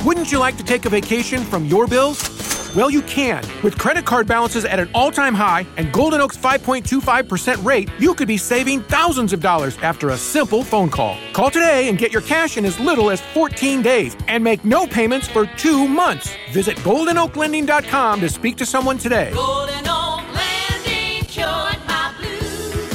Wouldn't you like to take a vacation from your bills? Well, you can. With credit card balances at an all-time high and Golden Oak's 5.25% rate, you could be saving thousands of dollars after a simple phone call. Call today and get your cash in as little as 14 days and make no payments for 2 months. Visit GoldenOakLending.com to speak to someone today. Golden Oak Lending, cured my blues.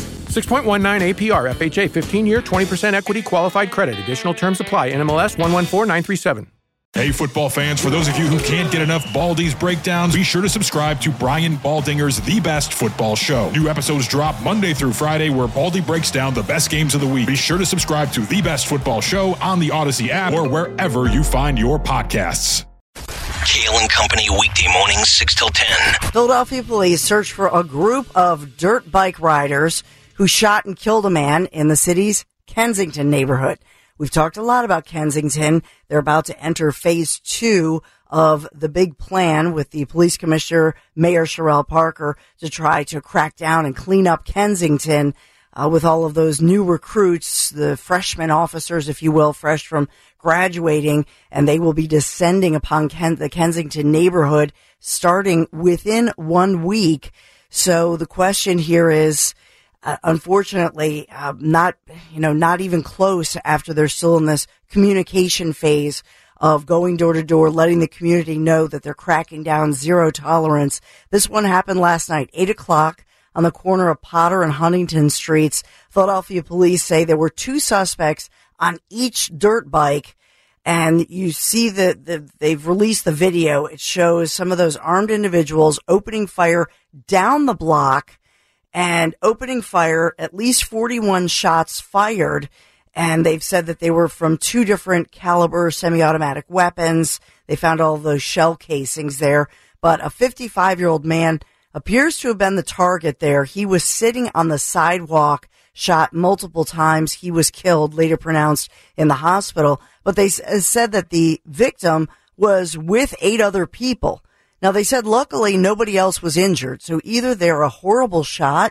6.19 APR, FHA, 15-year, 20% equity qualified credit. Additional terms apply. NMLS 114937. Hey, football fans, for those of you who can't get enough Baldy's breakdowns, be sure to subscribe to Brian Baldinger's The Best Football Show. New episodes drop Monday through Friday where Baldy breaks down the best games of the week. Be sure to subscribe to The Best Football Show on the Odyssey app or wherever you find your podcasts. Kale and Company, weekday mornings, 6 till 10. Philadelphia police search for a group of dirt bike riders who shot and killed a man in the city's Kensington neighborhood. We've talked a lot about Kensington. They're about to enter phase 2 of the big plan with the police commissioner, Mayor Sherrell Parker, to try to crack down and clean up Kensington with all of those new recruits, the freshman officers, if you will, fresh from graduating, and they will be descending upon the Kensington neighborhood starting within 1 week. So the question here is, unfortunately, not even close after they're still in this communication phase of going door to door, letting the community know that they're cracking down, zero tolerance. This one happened last night, 8:00 on the corner of Potter and Huntington Streets. Philadelphia police say there were 2 suspects on each dirt bike. And you see that they've released the video. It shows some of those armed individuals opening fire down the block and opening fire, at least 41 shots fired. And they've said that they were from 2 different caliber semi-automatic weapons. They found all of those shell casings there. But a 55-year-old man appears to have been the target there. He was sitting on the sidewalk, shot multiple times. He was killed, later pronounced in the hospital. But they said that the victim was with 8 other people. Now, they said luckily nobody else was injured. So either they're a horrible shot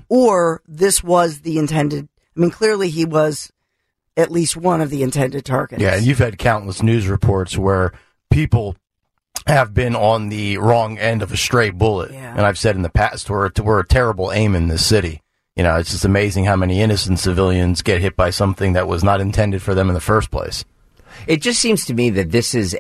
or this was the intended. I mean, clearly he was at least one of the intended targets. Yeah, and you've had countless news reports where people have been on the wrong end of a stray bullet. Yeah. And I've said in the past, we're a terrible aim in this city. You know, it's just amazing how many innocent civilians get hit by something that was not intended for them in the first place. It just seems to me that this is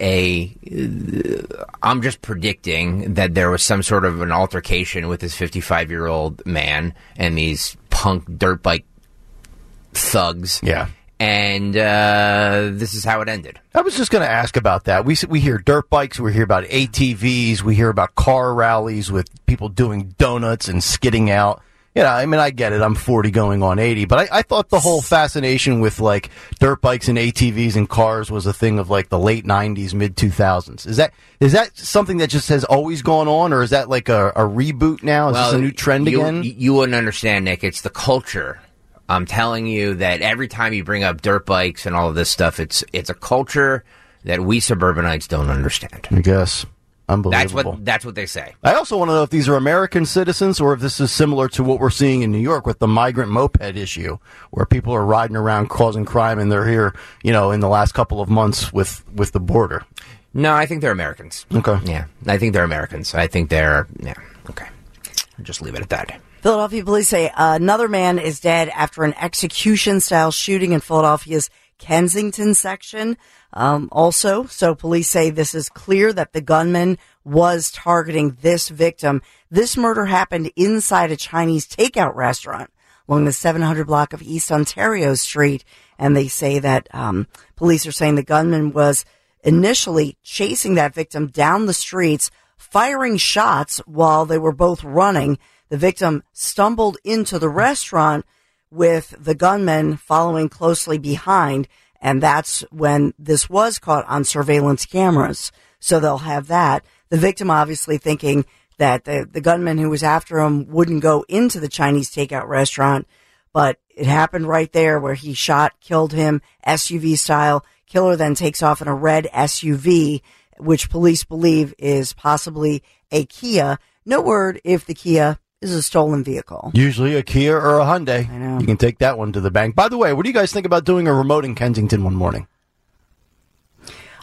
I'm just predicting that there was some sort of an altercation with this 55-year-old man and these punk dirt bike thugs. Yeah. And this is how it ended. I was just going to ask about that. We hear dirt bikes, we hear about ATVs, we hear about car rallies with people doing donuts and skidding out. Yeah, I mean, I get it. I'm 40 going on 80. But I thought the whole fascination with, like, dirt bikes and ATVs and cars was a thing of, like, the late 90s, mid-2000s. Is that something that just has always gone on, or is that, like, a reboot now? Is this a new trend again? You wouldn't understand, Nick. It's the culture. I'm telling you that every time you bring up dirt bikes and all of this stuff, it's a culture that we suburbanites don't understand. I guess. Unbelievable. That's what they say. I also want to know if these are American citizens or if this is similar to what we're seeing in New York with the migrant moped issue, where people are riding around causing crime and they're here, in the last couple of months with the border. No, I think they're Americans. Okay. Yeah, I think they're Americans. I think they're, okay. I'll just leave it at that. Philadelphia police say another man is dead after an execution-style shooting in Philadelphia's Kensington section. So police say this is clear that the gunman was targeting this victim. This murder happened inside a Chinese takeout restaurant along the 700 block of East Ontario Street. And they say that police are saying the gunman was initially chasing that victim down the streets, firing shots while they were both running. The victim stumbled into the restaurant with the gunman following closely behind. And that's when this was caught on surveillance cameras. So they'll have that. The victim obviously thinking that the gunman who was after him wouldn't go into the Chinese takeout restaurant. But it happened right there where he shot, killed him, SUV style. Killer then takes off in a red SUV, which police believe is possibly a Kia. No word if the Kia is a stolen vehicle. Usually a Kia or a Hyundai. I know. You can take that one to the bank. By the way, what do you guys think about doing a remote in Kensington one morning?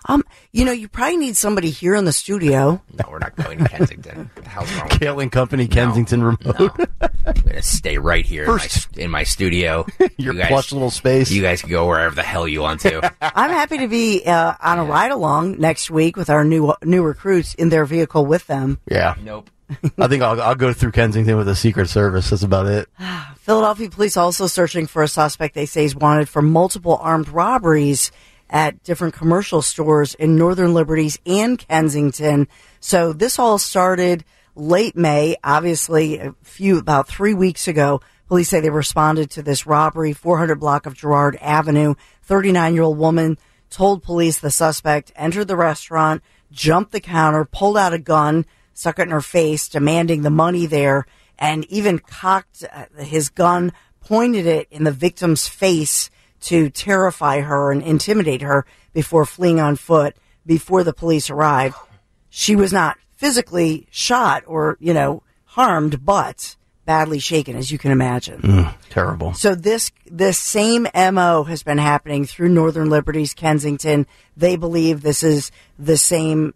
You probably need somebody here in the studio. No, we're not going to Kensington. What the hell's wrong with Kaling Company, Kensington remote. No. I'm going to stay right here in my studio. Your You guys- plush little space. You guys can go wherever the hell you want to. I'm happy to be on a ride along next week with our new recruits in their vehicle with them. Yeah. Nope. I think I'll go through Kensington with the Secret Service. That's about it. Philadelphia police also searching for a suspect they say is wanted for multiple armed robberies at different commercial stores in Northern Liberties and Kensington. So this all started late May, obviously about 3 weeks ago. Police say they responded to this robbery, 400 block of Girard Avenue. 39-year-old woman told police the suspect entered the restaurant, jumped the counter, pulled out a gun, stuck it in her face, demanding the money there, and even cocked his gun, pointed it in the victim's face to terrify her and intimidate her before fleeing on foot before the police arrived. She was not physically shot or, harmed, but badly shaken, as you can imagine. Terrible. So this same MO has been happening through Northern Liberties, Kensington. They believe this is the same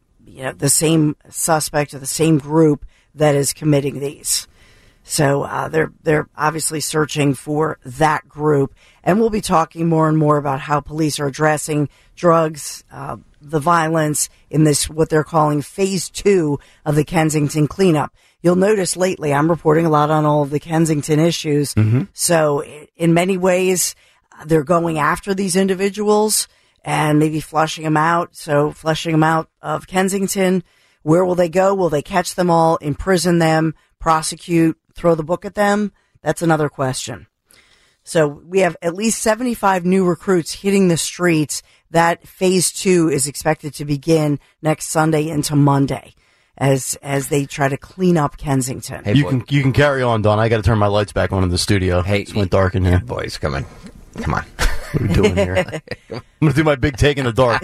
suspect or the same group that is committing these. So they're obviously searching for that group, and we'll be talking more and more about how police are addressing drugs, the violence in this what they're calling phase 2 of the Kensington cleanup. You'll notice lately I'm reporting a lot on all of the Kensington issues. So in many ways, they're going after these individuals and maybe flushing them out. So flushing them out of Kensington. Where will they go? Will they catch them all, imprison them, prosecute, throw the book at them? That's another question. So we have at least 75 new recruits hitting the streets. That phase 2 is expected to begin next Sunday into Monday as they try to clean up Kensington. Hey, You can carry on, Don. I got to turn my lights back on in the studio. Hey, it went dark in here. Boys, come on. Come on. What are we doing here? I'm going to do my big take in the dark.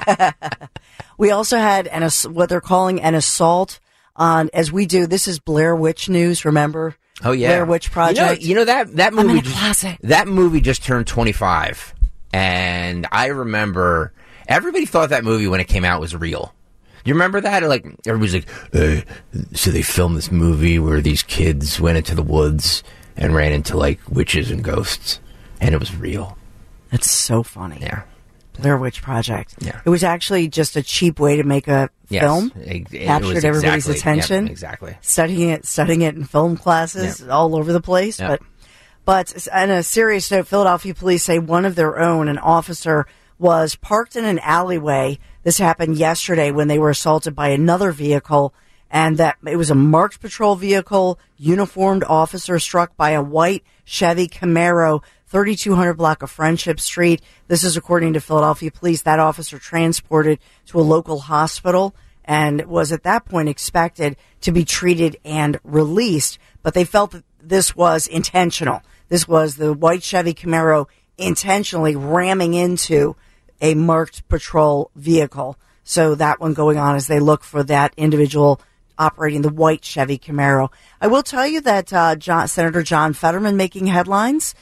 We also had what they're calling an assault on, as we do. This is Blair Witch News. Remember? Oh yeah, Blair Witch Project. You know that movie. in a closet. That movie just turned 25, and I remember everybody thought that movie when it came out was real. You remember that? Like everybody's like, so they filmed this movie where these kids went into the woods and ran into like witches and ghosts, and it was real. That's so funny. Yeah. Blair Witch Project. Yeah. It was actually just a cheap way to make a Yes, film. it Captured was everybody's exactly- attention. yep, exactly. Studying it in film classes all over the place. Yep. But on a serious note, Philadelphia police say one of their own, an officer, was parked in an alleyway. This happened yesterday when they were assaulted by another vehicle, and that it was a marked patrol vehicle, uniformed officer struck by a white Chevy Camaro, 3200 block of Friendship Street. This is according to Philadelphia police. That officer transported to a local hospital and was at that point expected to be treated and released, but they felt that this was intentional. This was the white Chevy Camaro intentionally ramming into a marked patrol vehicle. So that one going on as they look for that individual operating the white Chevy Camaro. I will tell you that Senator John Fetterman making headlines.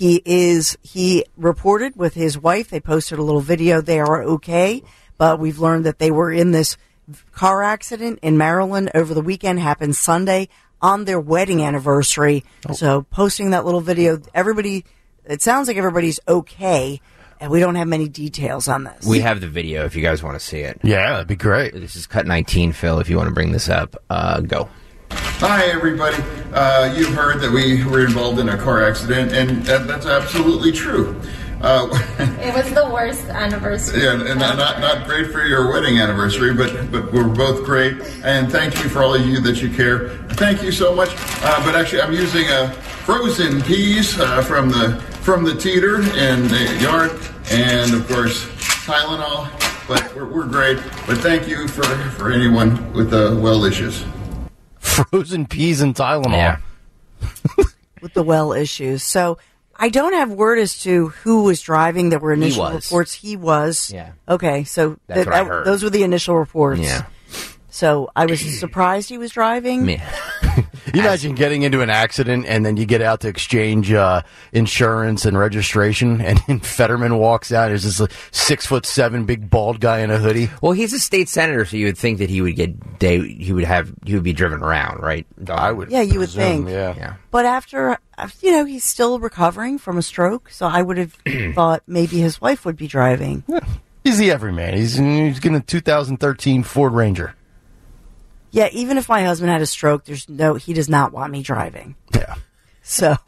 He reported with his wife. They posted a little video. They are okay, but we've learned that they were in this car accident in Maryland over the weekend, happened Sunday on their wedding anniversary. So posting that little video, it sounds like everybody's okay, and we don't have many details on this. We have the video if you guys want to see it. Yeah, that'd be great. This is cut 19, Phil. If you want to bring this up, go. Hi, everybody. You've heard that we were involved in a car accident, and that's absolutely true. It was the worst anniversary. Yeah, and not great for your wedding anniversary, but we're both great. And thank you for all of you that you care. Thank you so much. But actually, I'm using frozen peas from the teeter in the yard, and of course Tylenol. But we're great. But thank you for anyone with well issues. Frozen peas and Tylenol. Yeah. With the well issues. So I don't have word as to who was driving. There were initial reports. He was. Yeah. Okay, so That's what I heard. those were the initial reports. Yeah. So I was surprised he was driving. Yeah. You imagine getting into an accident and then you get out to exchange insurance and registration, and then Fetterman walks out. There's this 6'7" big bald guy in a hoodie. Well, he's a state senator, so you would think that he would be driven around, right? I would. Yeah, you would think. Yeah. But after, he's still recovering from a stroke, so I would have thought maybe his wife would be driving. Yeah. He's the everyman. He's getting a 2013 Ford Ranger. Yeah, even if my husband had a stroke, he does not want me driving. Yeah. So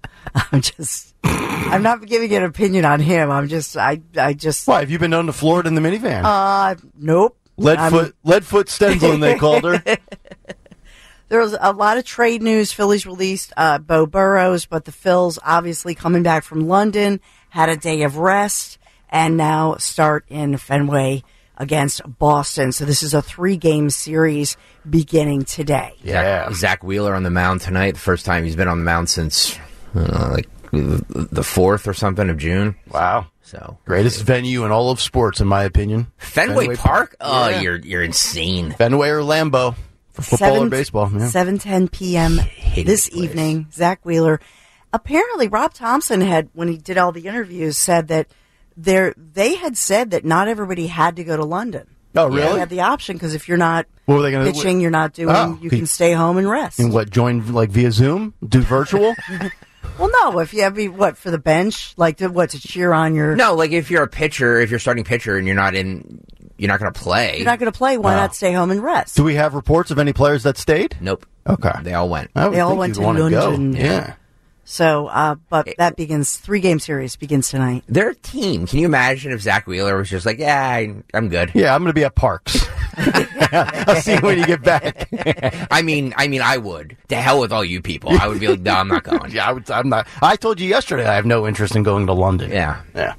I'm not giving an opinion on him. I just. Why, have you been known to floor it in the minivan? Nope. Leadfoot Stenzel, they called her. There was a lot of trade news. Phillies released Bo Burrows, but the Phils obviously coming back from London, had a day of rest, and now start in Fenway against Boston. So this is a 3-game series beginning today. Yeah. Zach Wheeler on the mound tonight. The first time he's been on the mound since the 4th or something of June. Wow. So greatest venue in all of sports, in my opinion. Fenway Park? Oh, yeah. You're insane. Fenway or Lambeau for football or baseball. Yeah. 7:10 p.m. this evening. Zach Wheeler. Apparently, Rob Thompson had, when he did all the interviews, said that they had said that not everybody had to go to London. Oh, really? They had the option because if you're not what were they gonna, pitching, you're not doing, you can stay home and rest. And what, join via Zoom? Do virtual? Well, no. If you have for the bench, to cheer on your? No, like if you're a pitcher, if you're starting pitcher and you're not going to play. You're not going to play. Why not stay home and rest? Do we have reports of any players that stayed? Nope. Okay. They all went. They all went to London. Yeah. So, but that begins, 3-game series begins tonight. Their team, can you imagine if Zach Wheeler was just like, yeah, I'm good. Yeah, I'm going to be at Parks. I'll see you when you get back. I mean, I would. To hell with all you people. I would be like, no, I'm not going. Yeah, I'm not. I told you yesterday I have no interest in going to London. Yeah. Yeah.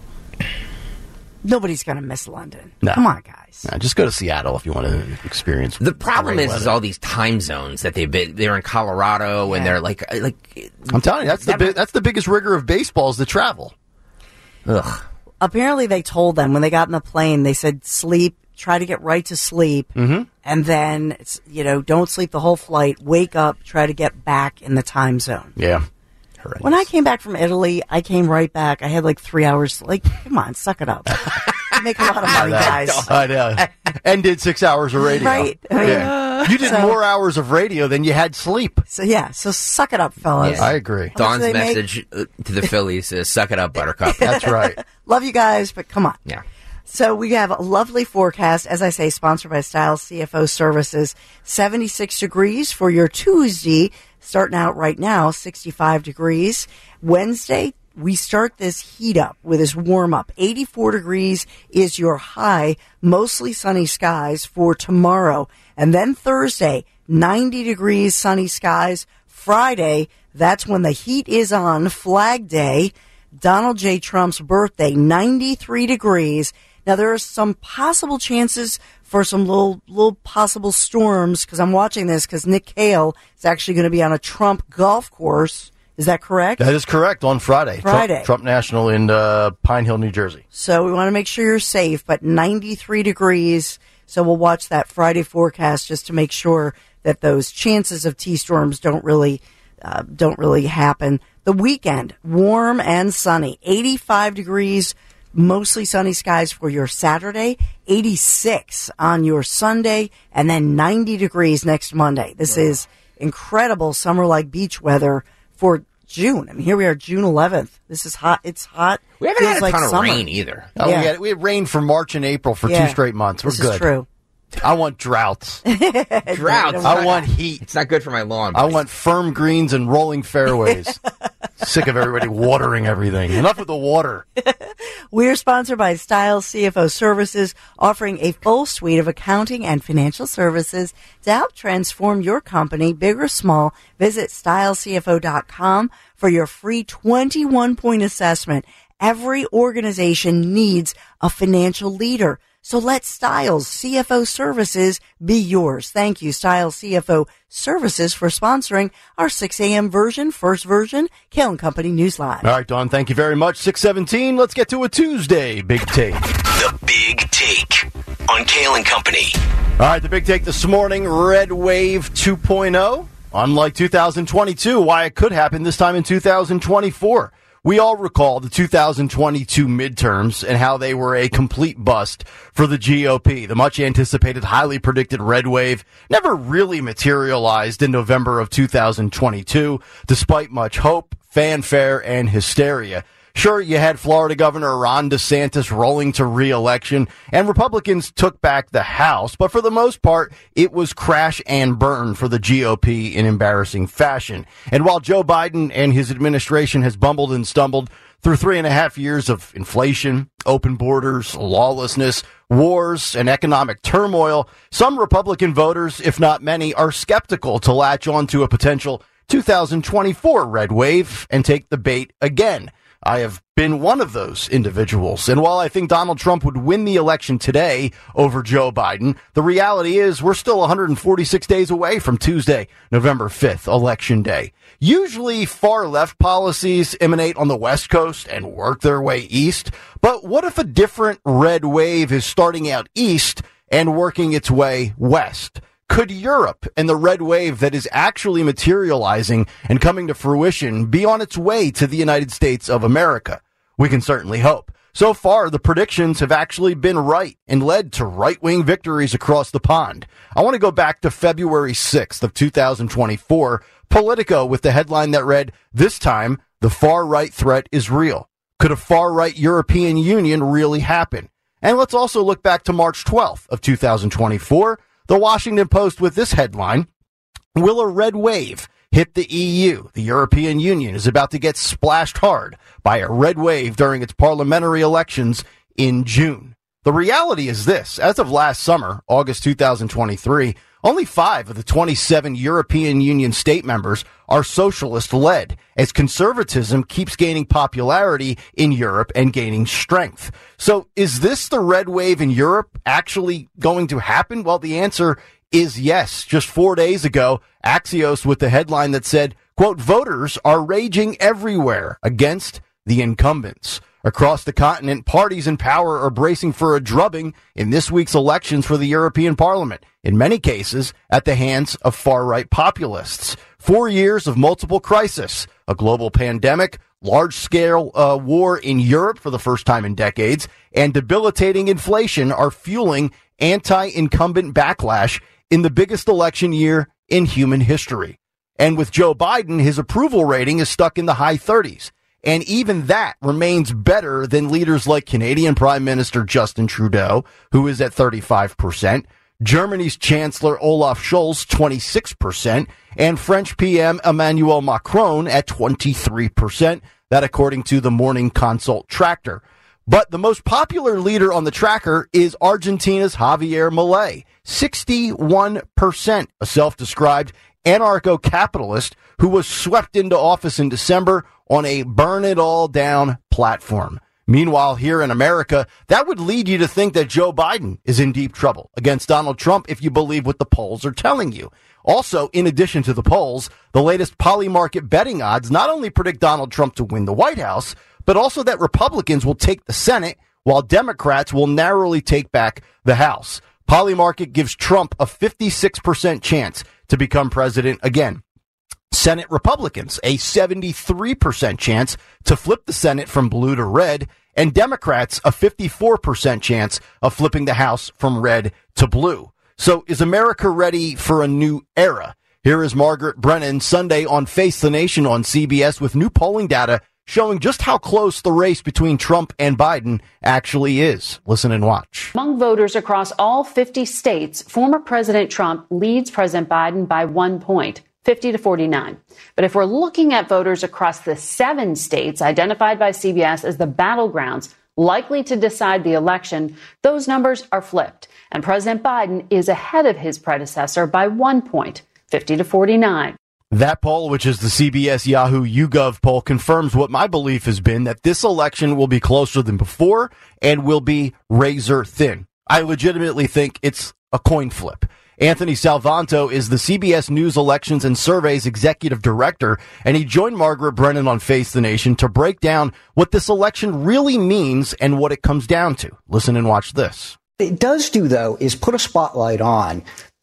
Nobody's going to miss London. No. Come on, guys. No, just go to Seattle if you want to experience. The problem is all these time zones that they're in Colorado and they're like. I'm telling you, that's the biggest rigor of baseball is the travel. Ugh. Apparently, they told them when they got in the plane, they said sleep, try to get right to sleep, and then don't sleep the whole flight. Wake up, try to get back in the time zone. Yeah. Horrendous. When I came back from Italy, I came right back. I had 3 hours. Come on, suck it up. Make a lot of money, guys. I know. And did 6 hours of radio. Right. Yeah. You did more hours of radio than you had sleep. So suck it up, fellas. Yeah. I agree. Dawn's message to the Phillies is suck it up, Buttercup. That's right. Love you guys, but come on. Yeah. So we have a lovely forecast, as I say, sponsored by Styles CFO Services. 76 degrees for your Tuesday, starting out right now, 65 degrees. Wednesday, we start this heat up with this warm up. 84 degrees is your high, mostly sunny skies for tomorrow. And then Thursday, 90 degrees, sunny skies. Friday, that's when the heat is on, Flag Day. Donald J. Trump's birthday, 93 degrees. Now, there are some possible chances for some little possible storms because I'm watching this because Nick Cale is actually going to be on a Trump golf course. Is that correct? That is correct, on Friday. Trump National in Pine Hill, New Jersey. So we want to make sure you're safe, but 93 degrees. So we'll watch that Friday forecast just to make sure that those chances of T-storms don't really happen. The weekend, warm and sunny, 85 degrees, mostly sunny skies for your Saturday, 86 on your Sunday, and then 90 degrees next Monday. This is incredible summer-like beach weather for June. I mean, here we are, June 11th. This is hot. It's hot. We haven't had a ton of summer. rain either. Oh, Yeah. we had rain for March and April for 2 straight months. We're This good. is true. I want droughts. Droughts. I want heat. It's not good for my lawn. I want firm greens and rolling fairways. Sick of everybody watering everything. Enough with the water. We're sponsored by Styles CFO Services, offering a full suite of accounting and financial services to help transform your company, big or small. Visit stylescfo.com for your free 21-point assessment. Every organization needs a financial leader. So let Styles CFO Services be yours. Thank you, Styles CFO Services, for sponsoring our 6 a.m. first version, Kale & Company News Live. All right, Dawn, thank you very much. 6:17, let's get to a Tuesday Big Take. The Big Take on Kale & Company. All right, the Big Take this morning, Red Wave 2.0. unlike 2022, why it could happen this time in 2024. We all recall the 2022 midterms and how they were a complete bust for the GOP. The much anticipated, highly predicted red wave never really materialized in November of 2022, despite much hope, fanfare, and hysteria. Sure, you had Florida Governor Ron DeSantis rolling to re-election, and Republicans took back the House, but for the most part, it was crash and burn for the GOP in embarrassing fashion. And while Joe Biden and his administration has bumbled and stumbled through 3.5 years of inflation, open borders, lawlessness, wars, and economic turmoil, some Republican voters, if not many, are skeptical to latch on to a potential 2024 red wave and take the bait again. I have been one of those individuals. And while I think Donald Trump would win the election today over Joe Biden, the reality is we're still 146 days away from Tuesday, November 5th, Election Day. Usually far left policies emanate on the West Coast and work their way east. But what if a different red wave is starting out east and working its way west? Could Europe and the red wave that is actually materializing and coming to fruition be on its way to the United States of America? We can certainly hope. So far, the predictions have actually been right and led to right-wing victories across the pond. I want to go back to February 6th of 2024, Politico with the headline that read, "This time, the far-right threat is real. Could a far-right European Union really happen?" And let's also look back to March 12th of 2024, The Washington Post with this headline, "Will a red wave hit the EU? The European Union is about to get splashed hard by a red wave during its parliamentary elections in June." The reality is this. As of last summer, August 2023, only 5 of the 27 European Union state members are socialist-led, as conservatism keeps gaining popularity in Europe and gaining strength. So is this the red wave in Europe actually going to happen? Well, the answer is yes. Just 4 days ago, Axios with the headline that said, quote, "Voters are raging everywhere against the incumbents." Across the continent, parties in power are bracing for a drubbing in this week's elections for the European Parliament, in many cases at the hands of far-right populists. 4 years of multiple crises, a global pandemic, large-scale war in Europe for the first time in decades, and debilitating inflation are fueling anti-incumbent backlash in the biggest election year in human history. And with Joe Biden, his approval rating is stuck in the high 30s. And even that remains better than leaders like Canadian Prime Minister Justin Trudeau, who is at 35%, Germany's Chancellor Olaf Scholz, 26%, and French PM Emmanuel Macron at 23%. That according to the Morning Consult Tracker. But the most popular leader on the tracker is Argentina's Javier Milei, 61%, a self-described anarcho-capitalist who was swept into office in December on a burn-it-all-down platform. Meanwhile, here in America, that would lead you to think that Joe Biden is in deep trouble against Donald Trump if you believe what the polls are telling you. Also, in addition to the polls, the latest Polymarket betting odds not only predict Donald Trump to win the White House, but also that Republicans will take the Senate while Democrats will narrowly take back the House. Polymarket gives Trump a 56% chance to become president again. Senate Republicans, a 73% chance to flip the Senate from blue to red, and Democrats, a 54% chance of flipping the House from red to blue. So is America ready for a new era? Here is Margaret Brennan Sunday on Face the Nation on CBS with new polling data showing just how close the race between Trump and Biden actually is. Listen and watch. Among voters across all 50 states, former President Trump leads President Biden by 1 point, 50-49. But if we're looking at voters across the 7 states identified by CBS as the battlegrounds likely to decide the election, those numbers are flipped. And President Biden is ahead of his predecessor by 1 point, 50-49. That poll, which is the CBS Yahoo YouGov poll, confirms what my belief has been, that this election will be closer than before and will be razor thin. I legitimately think it's a coin flip. Anthony Salvanto is the CBS News Elections and Surveys Executive Director, and he joined Margaret Brennan on Face the Nation to break down what this election really means and what it comes down to. Listen and watch this. What it does do, though, is put a spotlight on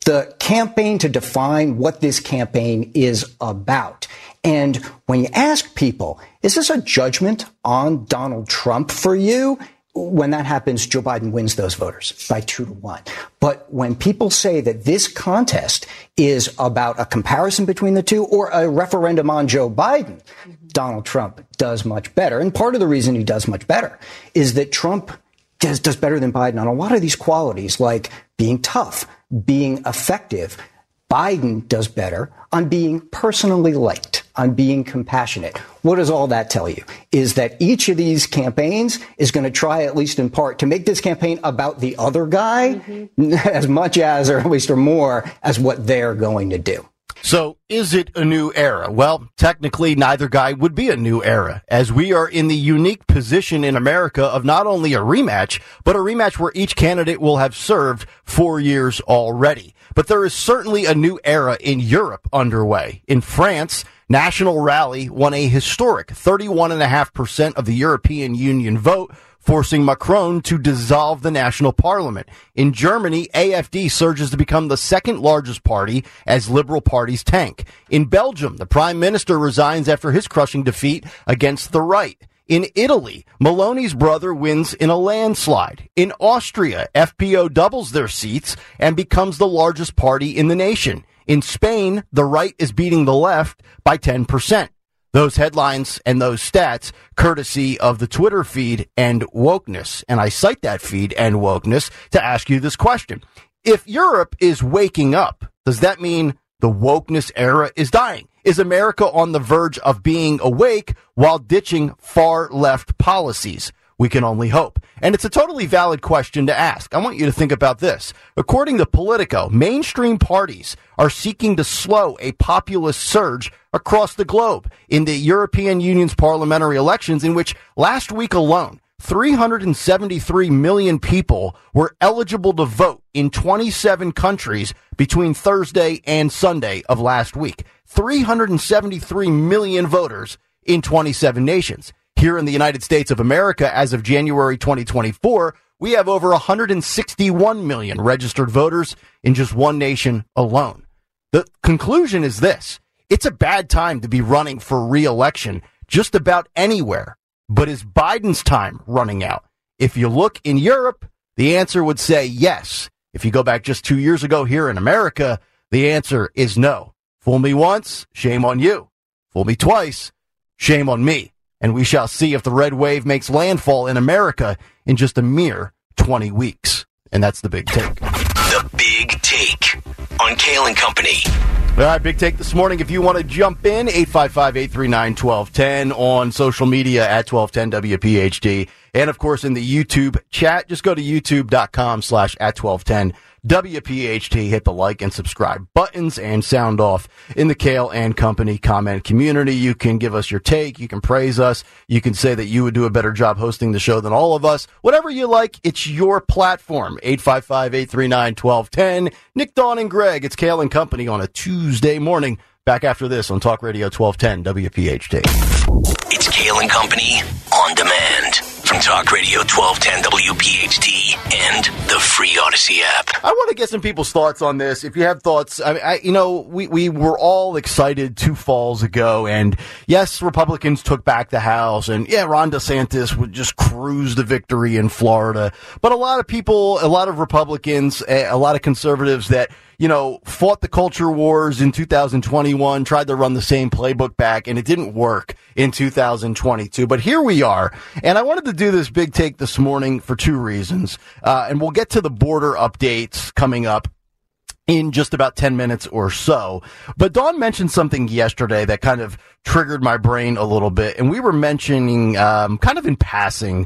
the campaign to define what this campaign is about. And when you ask people, is this a judgment on Donald Trump for you? When that happens, Joe Biden wins those voters by 2-1. But when people say that this contest is about a comparison between the two or a referendum on Joe Biden, Donald Trump does much better. And part of the reason he does much better is that Trump does better than Biden on a lot of these qualities, like being tough, being effective. Biden does better on being personally liked, on being compassionate. What does all that tell you? Is that each of these campaigns is going to try, at least in part, to make this campaign about the other guy as much as, or at least or more, as what they're going to do. So is it a new era? Well, technically, neither guy would be a new era, as we are in the unique position in America of not only a rematch, but a rematch where each candidate will have served 4 years already. But there is certainly a new era in Europe underway. In France, National Rally won a historic 31.5% of the European Union vote, forcing Macron to dissolve the national parliament. In Germany, AfD surges to become the second largest party as liberal parties tank. In Belgium, the prime minister resigns after his crushing defeat against the right. In Italy, Meloni's brother wins in a landslide. In Austria, FPO doubles their seats and becomes the largest party in the nation. In Spain, the right is beating the left by 10%. Those headlines and those stats, courtesy of the Twitter feed and Wokeness. And I cite that feed and Wokeness to ask you this question. If Europe is waking up, does that mean the Wokeness era is dying? Is America on the verge of being awake while ditching far left policies? We can only hope. And it's a totally valid question to ask. I want you to think about this. According to Politico, mainstream parties are seeking to slow a populist surge across the globe in the European Union's parliamentary elections, in which last week alone, 373 million people were eligible to vote in 27 countries between Thursday and Sunday of last week. 373 million voters in 27 nations. Here in the United States of America, as of January 2024, we have over 161 million registered voters in just one nation alone. The conclusion is this. It's a bad time to be running for re-election just about anywhere. But is Biden's time running out? If you look in Europe, the answer would say yes. If you go back just 2 years ago here in America, the answer is no. Fool me once, shame on you. Fool me twice, shame on me. And we shall see if the red wave makes landfall in America in just a mere 20 weeks. And that's the Big Take. The Big Take on Kale and Company. All right, Big Take this morning. If you want to jump in, 855-839-1210 on social media at 1210 WPHT. And, of course, in the YouTube chat, just go to youtube.com/@1210 WPHT. Hit the like and subscribe buttons and sound off in the Kale and Company comment community. You can give us your take. You can praise us. You can say that you would do a better job hosting the show than all of us. Whatever you like, it's your platform. 855-839-1210. Nick, Dawn, and Greg. It's Kale and Company on a Tuesday morning. Back after this on Talk Radio 1210 WPHT. It's Kale and Company on demand from Talk Radio 1210 WPHT and the free Odyssey app. I want to get some people's thoughts on this. If you have thoughts, we were all excited 2 falls ago, and yes, Republicans took back the House, and yeah, Ron DeSantis would just cruise to victory in Florida. But a lot of people, a lot of Republicans, a lot of conservatives that fought the culture wars in 2021, tried to run the same playbook back, and it didn't work in 2022. But here we are, and I wanted to do this Big Take this morning for 2 reasons. And we'll get to the border updates coming up in just about 10 minutes or so. But Dawn mentioned something yesterday that kind of triggered my brain a little bit. And we were mentioning, kind of in passing,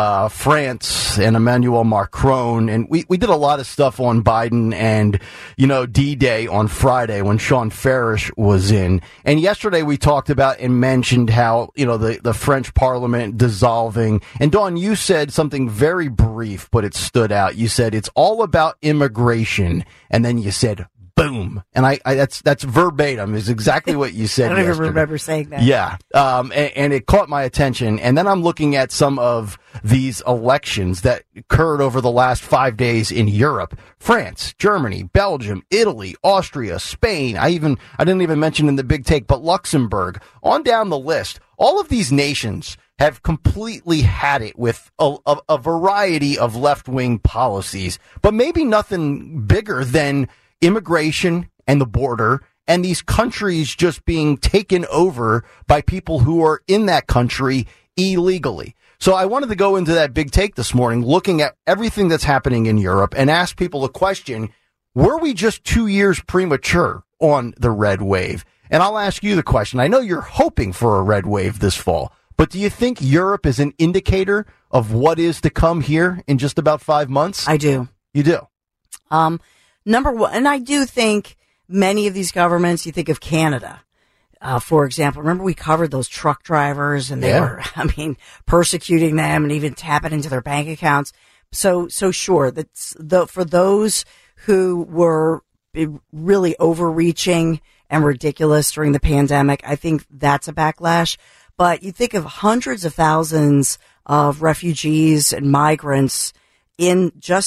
France and Emmanuel Macron. And we did a lot of stuff on Biden and, D-Day on Friday when Sean Farish was in. And yesterday we talked about and mentioned how, the French parliament dissolving. And Dawn, you said something very brief, but it stood out. You said it's all about immigration. And then you said, boom. And that's verbatim is exactly what you said. I don't even yesterday. remember saying that. Yeah. And it caught my attention. And then I'm looking at some of these elections that occurred over the last 5 days in Europe. France, Germany, Belgium, Italy, Austria, Spain. I didn't even mention in the big take, but Luxembourg. On down the list. All of these nations have completely had it with a variety of left-wing policies, but maybe nothing bigger than immigration and the border and these countries just being taken over by people who are in that country illegally. So I wanted to go into that big take this morning, looking at everything that's happening in Europe and ask people a question. Were we just 2 years premature on the red wave? And I'll ask you the question. I know you're hoping for a red wave this fall, but do you think Europe is an indicator of what is to come here in just about 5 months? I do. You do? Number one, and I do think many of these governments, you think of Canada, for example. Remember we covered those truck drivers and they were, persecuting them and even tapping into their bank accounts. So sure, that's for those who were really overreaching and ridiculous during the pandemic, I think that's a backlash. But you think of hundreds of thousands of refugees and migrants in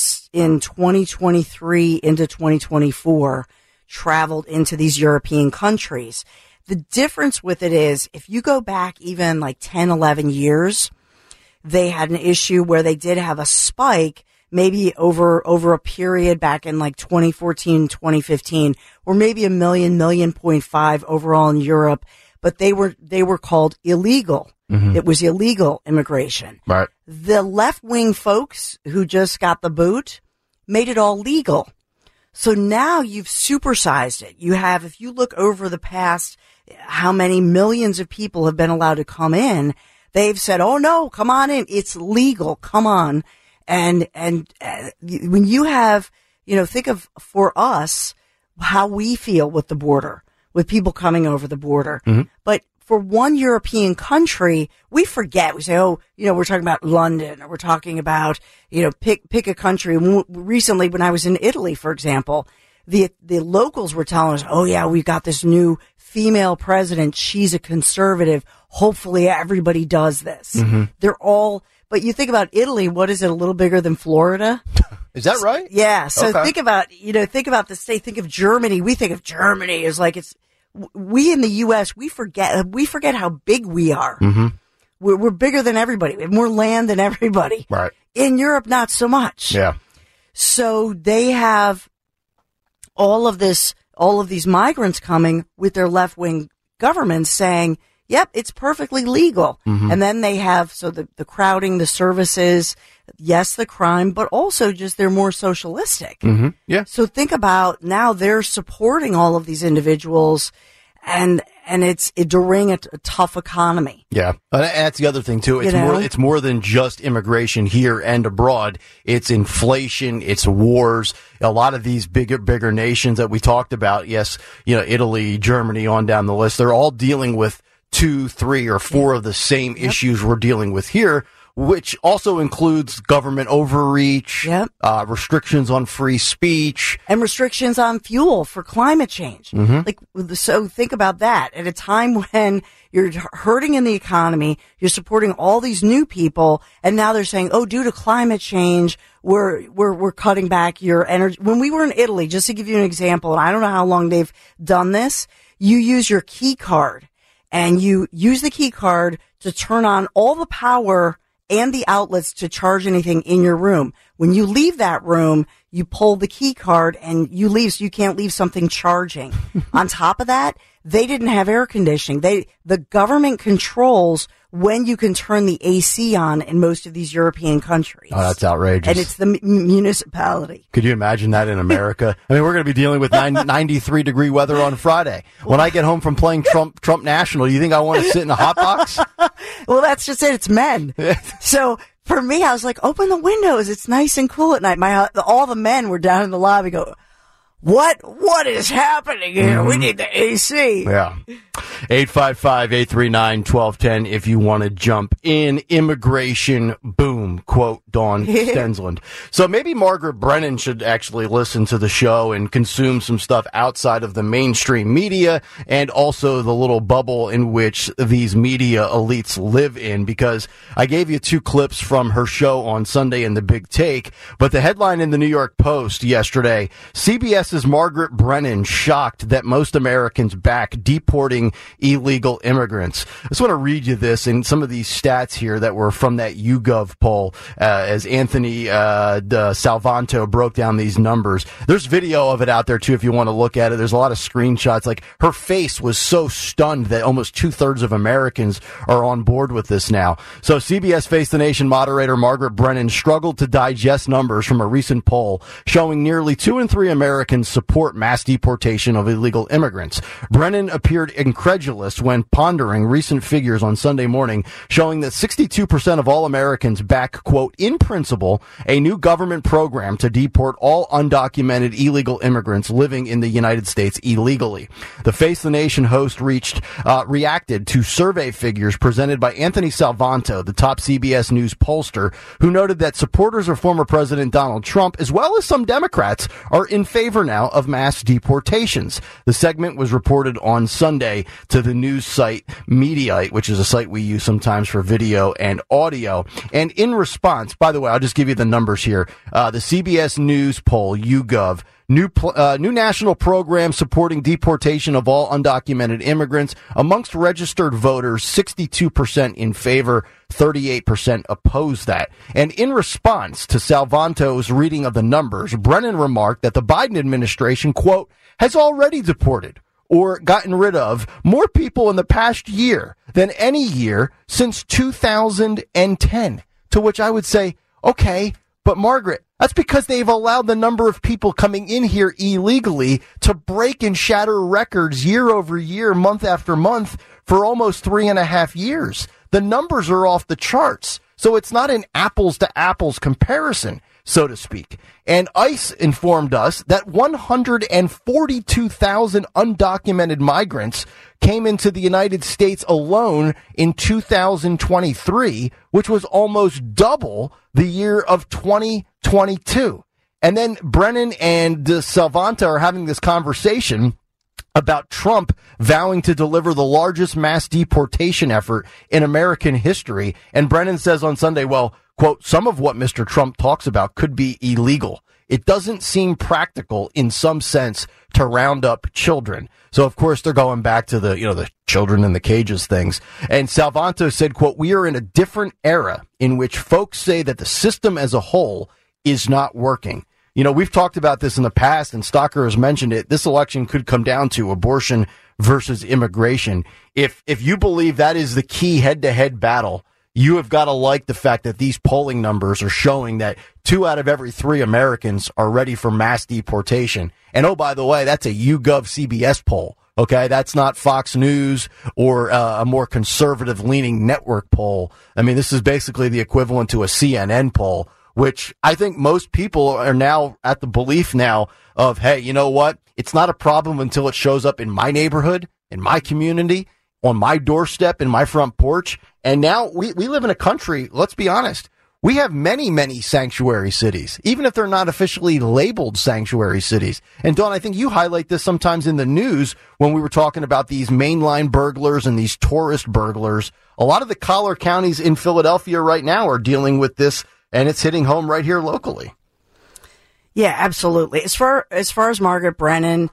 2023 into 2024 traveled into these European countries. The difference with it is if you go back even like 10, 11 years, they had an issue where they did have a spike maybe over a period back in like 2014, 2015, or maybe 1.5 overall in Europe, but they were called illegal. Mm-hmm. It was illegal immigration. Right. The left-wing folks who just got the boot made it all legal. So now you've supersized it. You have, if you look over the past, how many millions of people have been allowed to come in, they've said, oh no, come on in. It's legal. Come on. And when you have, think of for us, how we feel with the border, with people coming over the border. Mm-hmm. But for one European country, we forget. We say, oh, we're talking about London, or we're talking about, pick a country. Recently, when I was in Italy, for example, the locals were telling us, oh yeah, we've got this new female president. She's a conservative. Hopefully everybody does this. Mm-hmm. They're all, but you think about Italy, what is it, a little bigger than Florida? Is that right? Yeah. So okay. think about the state, think of Germany. We think of Germany as like we in the U.S., we forget how big we are. Mm-hmm. We're bigger than everybody. We have more land than everybody. Right. In Europe, not so much. Yeah. So they have all of these migrants coming with their left-wing governments saying, yep, it's perfectly legal. Mm-hmm. And then they have, the crowding, the services, yes, the crime, but also just they're more socialistic. Mm-hmm. Yeah. So think about now they're supporting all of these individuals and it's during a tough economy. Yeah. That's the other thing too. It's more than just immigration here and abroad. It's inflation. It's wars. A lot of these bigger nations that we talked about. Yes. Italy, Germany, on down the list. They're all dealing with 2, 3, or 4 of the same issues we're dealing with here, which also includes government overreach, restrictions on free speech, and restrictions on fuel for climate change. Mm-hmm. So think about that at a time when you're hurting in the economy, you're supporting all these new people, and now they're saying, oh, due to climate change, we're cutting back your energy. When we were in Italy, just to give you an example, and I don't know how long they've done this, you use your key card. And you use the key card to turn on all the power and the outlets to charge anything in your room. When you leave that room, you pull the key card and you leave, so you can't leave something charging. On top of that, they didn't have air conditioning. The government controls when you can turn the AC on in most of these European countries. Oh, that's outrageous. And it's the municipality. Could you imagine that in America? I mean, we're going to be dealing with 93-degree weather on Friday. When I get home from playing Trump National, you think I want to sit in a hot box? Well, that's just it. It's men. So for me, I was like, open the windows. It's nice and cool at night. All the men were down in the lobby go, what is happening here? We need the AC. Yeah. 855-839-1210 if you want to jump in. Immigration boom, quote Dawn Stensland. So maybe Margaret Brennan should actually listen to the show and consume some stuff outside of the mainstream media and also the little bubble in which these media elites live in, because I gave you 2 clips from her show on Sunday in The Big Take, but the headline in the New York Post yesterday, CBS's Margaret Brennan shocked that most Americans back deporting illegal immigrants. I just want to read you this and some of these stats here that were from that YouGov poll as Anthony Salvanto broke down these numbers. There's video of it out there, too, if you want to look at it. There's a lot of screenshots. Like, her face was so stunned that almost 2/3 of Americans are on board with this now. So CBS Face the Nation moderator Margaret Brennan struggled to digest numbers from a recent poll showing nearly 2 in 3 Americans support mass deportation of illegal immigrants. Brennan appeared incredulous when pondering recent figures on Sunday morning showing that 62% of all Americans back, quote, in principle, a new government program to deport all undocumented illegal immigrants living in the United States illegally. The Face the Nation host reacted to survey figures presented by Anthony Salvanto, the top CBS News pollster, who noted that supporters of former President Donald Trump, as well as some Democrats, are in favor now of mass deportations. The segment was reported on Sunday to the news site Mediaite, which is a site we use sometimes for video and audio. And in response, by the way, I'll just give you the numbers here. The CBS News poll, YouGov, new national program supporting deportation of all undocumented immigrants. Amongst registered voters, 62% in favor, 38% oppose that. And in response to Salvanto's reading of the numbers, Brennan remarked that the Biden administration, quote, has already deported or gotten rid of more people in the past year than any year since 2010. To which I would say, okay, but Margaret, that's because they've allowed the number of people coming in here illegally to break and shatter records year over year, month after month for almost 3.5 years. The numbers are off the charts. So it's not an apples to apples comparison, so to speak. And ICE informed us that 142,000 undocumented migrants came into the United States alone in 2023, which was almost double the year of 2022. And then Brennan and Salvanto are having this conversation about Trump vowing to deliver the largest mass deportation effort in American history. And Brennan says on Sunday, well, quote, some of what Mr. Trump talks about could be illegal. It doesn't seem practical in some sense to round up children. So, of course, they're going back to the children in the cages things. And Salvanto said, quote, we are in a different era in which folks say that the system as a whole is not working. You know, we've talked about this in the past, and Stalker has mentioned it. This election could come down to abortion versus immigration. If you believe that is the key head-to-head battle, you have got to like the fact that these polling numbers are showing that 2 out of every 3 Americans are ready for mass deportation. And, oh, by the way, that's a YouGov CBS poll. Okay, that's not Fox News or a more conservative-leaning network poll. I mean, this is basically the equivalent to a CNN poll, which I think most people are now at the belief now of, hey, you know what? It's not a problem until it shows up in my neighborhood, in my community, on my doorstep, in my front porch. And now we live in a country, let's be honest, we have many, many sanctuary cities, even if they're not officially labeled sanctuary cities. And Dawn, I think you highlight this sometimes in the news when we were talking about these mainline burglars and these tourist burglars. A lot of the collar counties in Philadelphia right now are dealing with this, and it's hitting home right here locally. Yeah, absolutely. As far as Margaret Brennan,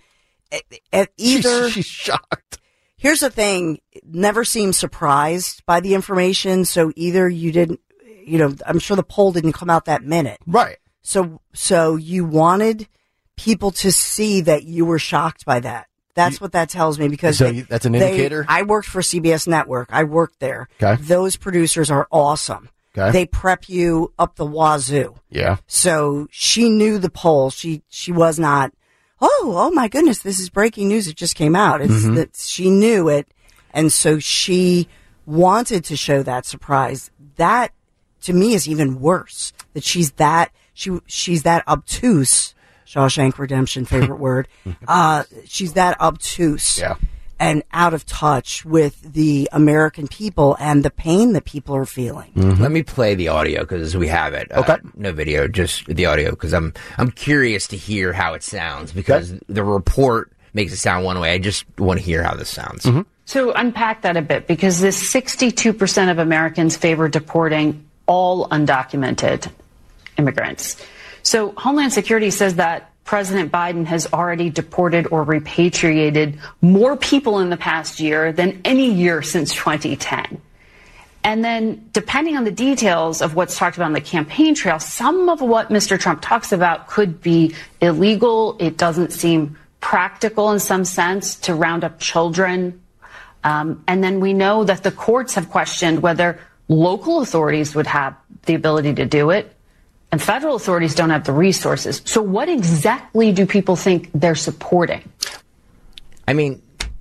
she's shocked. Here's the thing, never seemed surprised by the information. So either you didn't, I'm sure the poll didn't come out that minute. Right. So you wanted people to see that you were shocked by that. That's what that tells me, because that's an indicator. I worked for CBS Network. I worked there. Okay. Those producers are awesome. Okay. They prep you up the wazoo. Yeah. So she knew the poll. She was not, oh my goodness, this is breaking news. It just came out. It's that she knew it. And so she wanted to show that surprise. That to me is even worse, that she's that obtuse. Shawshank Redemption, favorite word. She's that obtuse and out of touch with the American people and the pain that people are feeling. Let me play the audio because we have it. Okay. No video, just the audio because I'm curious to hear how it sounds because the report makes it sound one way. I just want to hear how this sounds. So unpack that a bit because this 62% of Americans favor deporting all undocumented immigrants. So Homeland Security says that President Biden has already deported or repatriated more people in the past year than any year since 2010. And then, depending on the details of what's talked about on the campaign trail, some of what Mr. Trump talks about could be illegal. It doesn't seem practical in some sense to round up children. And then we know that the courts have questioned whether local authorities would have the ability to do it. And federal authorities don't have the resources. So what exactly do people think they're supporting? I mean,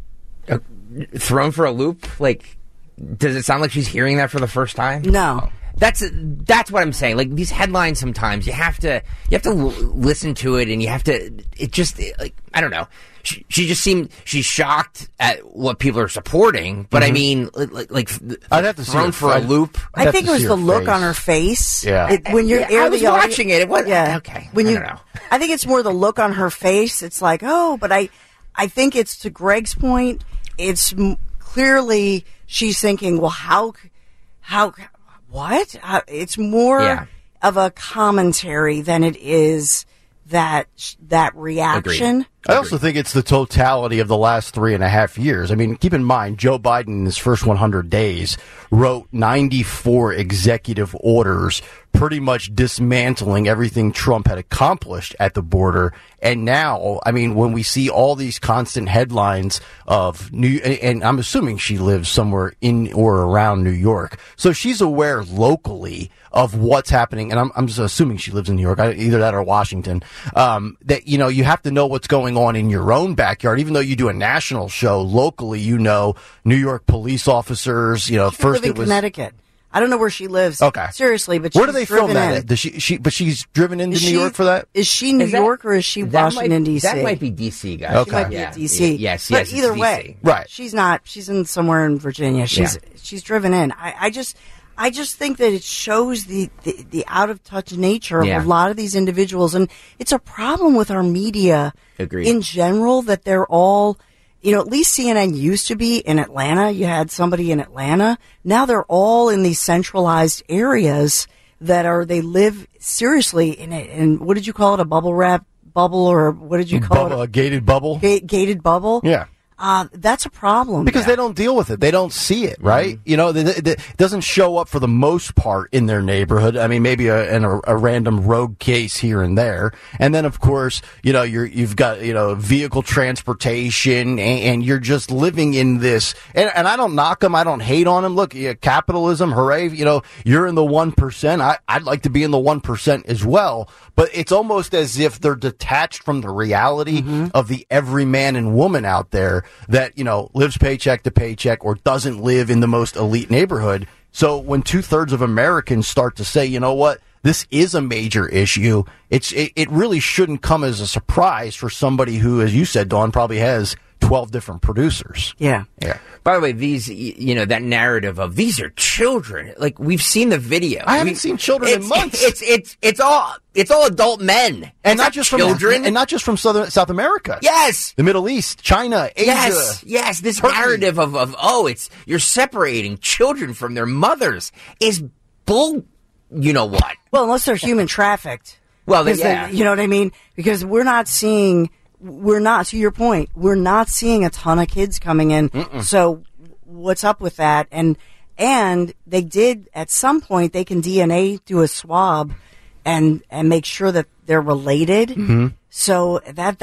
thrown for a loop? Like, does it sound like she's hearing that for the first time? No. That's what I'm saying. Like, these headlines sometimes, you have to listen to it and you have to, I don't know. She just seemed, she's shocked at what people are supporting, but I mean, like I'd have to thrown for a loop. I think it was the look on her face. Yeah. When you're I was watching it. It was, okay. When I don't know. I think it's more the look on her face. It's like, oh, but I think it's to Greg's point. It's clearly she's thinking, well, how, what? It's more of a commentary than it is that reaction. Agreed. I also think it's the totality of the last 3.5 years. I mean, keep in mind, Joe Biden in his first 100 days wrote 94 executive orders pretty much dismantling everything Trump had accomplished at the border. And now, I mean, when we see all these constant headlines of and I'm assuming she lives somewhere in or around New York. So she's aware locally of what's happening. And I'm just assuming she lives in New York, either that or Washington. That, you have to know what's going on in your own backyard. Even though you do a national show locally, New York police officers, first it was Connecticut. I don't know where she lives. Okay. Seriously, but where she's do they film that in. at? Does but she's driven into New York for that? Is she New York or is she Washington, D.C.? That might be D.C., guys. Okay. She might be at D.C. Yes, but it's either DC. way, right? She's not. She's in somewhere in Virginia. She's driven in. I just think that it shows the out of touch nature of a lot of these individuals, and it's a problem with our media in general that they're all. At least CNN used to be in Atlanta. You had somebody in Atlanta. Now they're all in these centralized areas they live seriously in what did you call it? A bubble wrap bubble, or what did you call it? A gated bubble? Gated bubble? Yeah. That's a problem. Because they don't deal with it. They don't see it, right? It doesn't show up for the most part in their neighborhood. I mean, maybe a random rogue case here and there. And then, of course, you've got, vehicle transportation and you're just living in this. And I don't knock them. I don't hate on them. Look, capitalism, hooray. You're in the 1%. I'd like to be in the 1% as well. But it's almost as if they're detached from the reality of the every man and woman out there that, lives paycheck to paycheck or doesn't live in the most elite neighborhood. So when 2/3 of Americans start to say, you know what, this is a major issue, it really shouldn't come as a surprise for somebody who, as you said, Dawn, probably has 12 different producers. Yeah. By the way, these, that narrative of these are children. Like, we've seen the video. I haven't seen children in months. It's all adult men, and not just children, and not just from South America. Yes, the Middle East, China, Asia. Yes. This Turkey. narrative of you're separating children from their mothers is bull. You know what? Well, unless they're human trafficked. Well, you know what I mean? Because we're not, to your point, we're not seeing a ton of kids coming in. So what's up with that? And they did, at some point, they can do a swab and make sure that they're related. So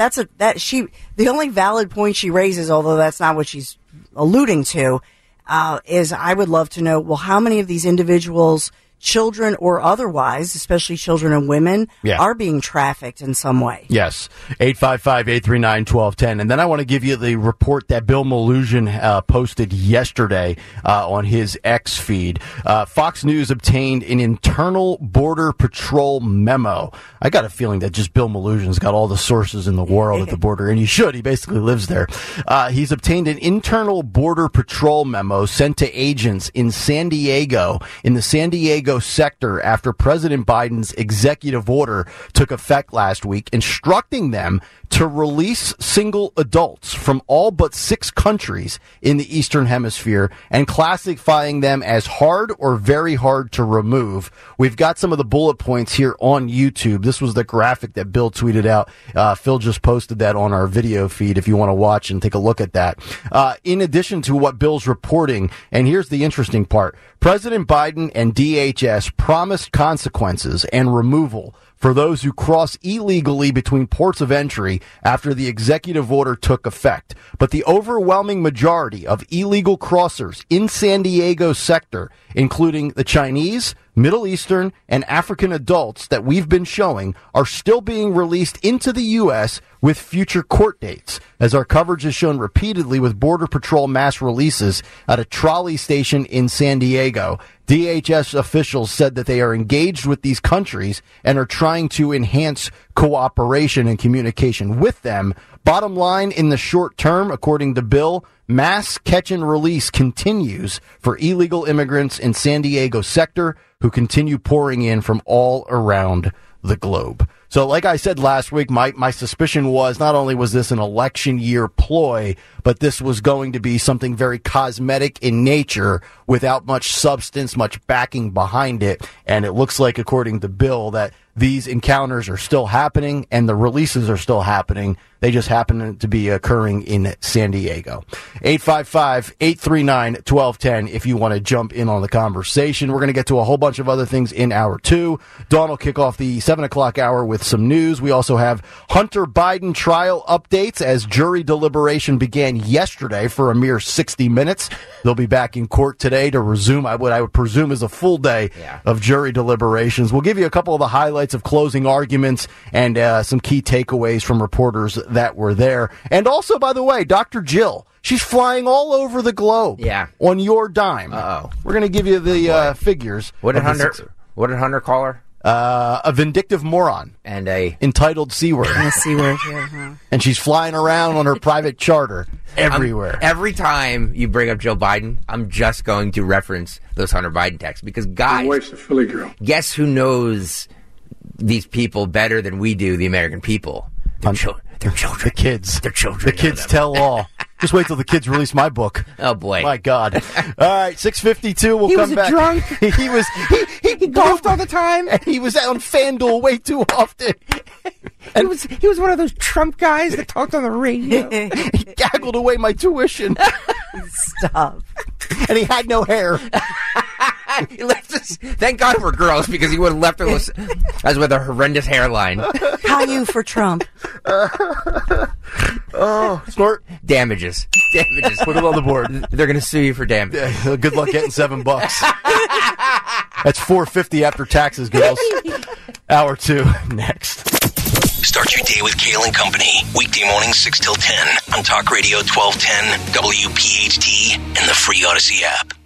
the only valid point she raises, although that's not what she's alluding to, is I would love to know, well, how many of these individuals children or otherwise, especially children and women, are being trafficked in some way. Yes. 855-839-1210. And then I want to give you the report that Bill Melugin posted yesterday on his X feed. Fox News obtained an internal Border Patrol memo. I got a feeling that just Bill Melugin got all the sources in the world at the border, and he should. He basically lives there. He's obtained an internal Border Patrol memo sent to agents in San Diego, in the San Diego sector, after President Biden's executive order took effect last week, instructing them to release single adults from all but 6 countries in the Eastern Hemisphere and classifying them as hard or very hard to remove. We've got some of the bullet points here on YouTube. This was the graphic that Bill tweeted out. Phil just posted that on our video feed if you want to watch and take a look at that. In addition to what Bill's reporting, and here's the interesting part, President Biden and DHS promised consequences and removal for those who cross illegally between ports of entry after the executive order took effect. But the overwhelming majority of illegal crossers in San Diego sector, including the Chinese, Middle Eastern, and African adults that we've been showing, are still being released into the U.S. with future court dates, as our coverage has shown repeatedly with Border Patrol mass releases at a trolley station in San Diego. DHS officials said that they are engaged with these countries and are trying to enhance cooperation and communication with them. Bottom line, in the short term, according to Bill, mass catch and release continues for illegal immigrants in San Diego sector who continue pouring in from all around the globe. So like I said last week, my suspicion was not only was this an election year ploy, but this was going to be something very cosmetic in nature without much substance, much backing behind it. And it looks like, according to Bill, that these encounters are still happening and the releases are still happening. They just happen to be occurring in San Diego. 855-839-1210 if you want to jump in on the conversation. We're going to get to a whole bunch of other things in hour 2. Dawn will kick off the 7 o'clock hour with some news. We also have Hunter Biden trial updates as jury deliberation began yesterday for a mere 60 minutes. They'll be back in court today to resume what I would presume is a full day of jury deliberations. We'll give you a couple of the highlights of closing arguments and some key takeaways from reporters that were there. And also, by the way, Dr. Jill, she's flying all over the globe on your dime. We're going to give you the figures. What did Hunter call her? A vindictive moron. And a entitled C-word. And a C-word, yeah. And she's flying around on her private charter everywhere. Every time you bring up Joe Biden, I'm just going to reference those Hunter Biden texts. Because, guys, my wife's a Philly girl. Guess who knows these people better than we do, the American people? They're children. The kids. They're children. The kids tell all. Just wait till the kids release my book. Oh, boy. My God. All right, 6:52. We'll come back. He was drunk. He golfed all the time. And he was on FanDuel way too often. And he was one of those Trump guys that talked on the radio. He gaggled away my tuition. Stop. And he had no hair. He left us. Thank God we're girls, because he would have left us with a horrendous hairline. Caillou for Trump. Snort. Damages. Put it on the board. They're going to sue you for damage. Yeah, good luck getting $7. That's $4.50 after taxes, girls. Hour 2 next. Start your day with Kale and Company. Weekday mornings 6 till 10 on Talk Radio 1210, WPHT, and the free Odyssey app.